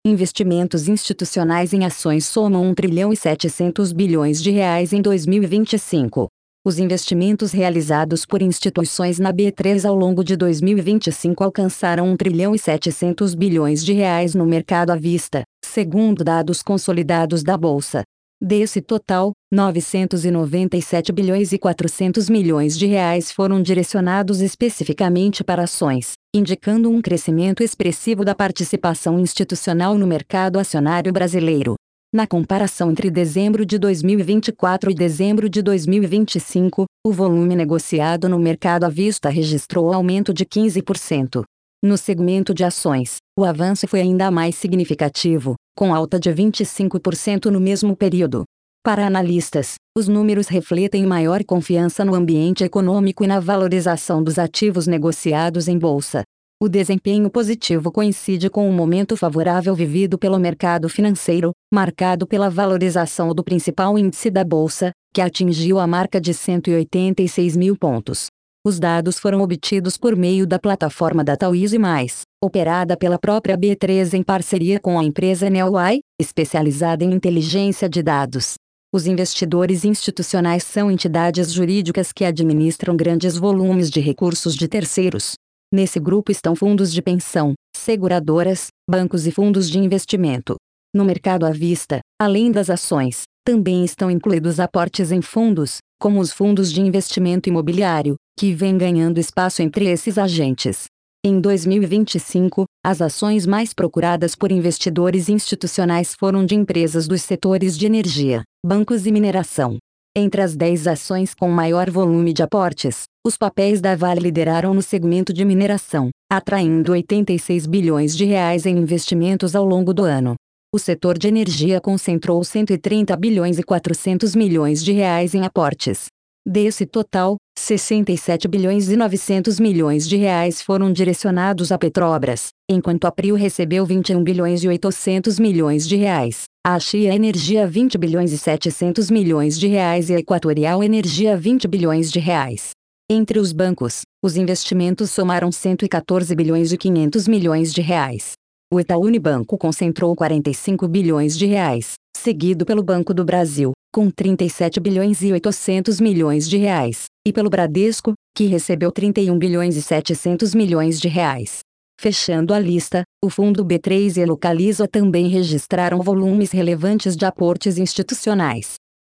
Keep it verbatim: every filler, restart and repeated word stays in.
Investimentos institucionais em ações somam um trilhão e setecentos bilhões de reais em dois mil e vinte e cinco. Os investimentos realizados por instituições na B três ao longo de dois mil e vinte e cinco alcançaram um trilhão e setecentos bilhões de reais no mercado à vista, segundo dados consolidados da Bolsa. Desse total, novecentos e noventa e sete bilhões e quatrocentos milhões de reais foram direcionados especificamente para ações, indicando um crescimento expressivo da participação institucional no mercado acionário brasileiro. Na comparação entre dezembro de dois mil e vinte e quatro e dezembro de dois mil e vinte e cinco, o volume negociado no mercado à vista registrou aumento de quinze por cento. No segmento de ações, o avanço foi ainda mais significativo, com alta de vinte e cinco por cento no mesmo período. Para analistas, os números refletem maior confiança no ambiente econômico e na valorização dos ativos negociados em bolsa. O desempenho positivo coincide com o momento favorável vivido pelo mercado financeiro, marcado pela valorização do principal índice da bolsa, que atingiu a marca de cento e oitenta e seis mil pontos. Os dados foram obtidos por meio da plataforma DataWiz e mais, operada pela própria B três em parceria com a empresa Neoway, especializada em inteligência de dados. Os investidores institucionais são entidades jurídicas que administram grandes volumes de recursos de terceiros. Nesse grupo estão fundos de pensão, seguradoras, bancos e fundos de investimento. No mercado à vista, além das ações, também estão incluídos aportes em fundos, como os fundos de investimento imobiliário, que vêm ganhando espaço entre esses agentes. Em dois mil e vinte e cinco, as ações mais procuradas por investidores institucionais foram de empresas dos setores de energia, bancos e mineração. Entre as dez ações com maior volume de aportes, os papéis da Vale lideraram no segmento de mineração, atraindo oitenta e seis bilhões de reais em investimentos ao longo do ano. O setor de energia concentrou cento e trinta bilhões e quatrocentos milhões de reais em aportes. Desse total, sessenta e sete bilhões e novecentos milhões de reais foram direcionados à Petrobras, enquanto a Prio recebeu vinte e um bilhões e oitocentos milhões de reais, a Chia Energia vinte bilhões e setecentos milhões de reais e a Equatorial Energia vinte bilhões de reais. Entre os bancos, os investimentos somaram cento e quatorze bilhões e quinhentos milhões de reais. O Itaú Unibanco concentrou quarenta e cinco bilhões de reais, seguido pelo Banco do Brasil, com trinta e sete bilhões e oitocentos milhões de reais, e pelo Bradesco, que recebeu trinta e um bilhões e setecentos milhões de reais. Fechando a lista, o fundo B três e a Localiza também registraram volumes relevantes de aportes institucionais.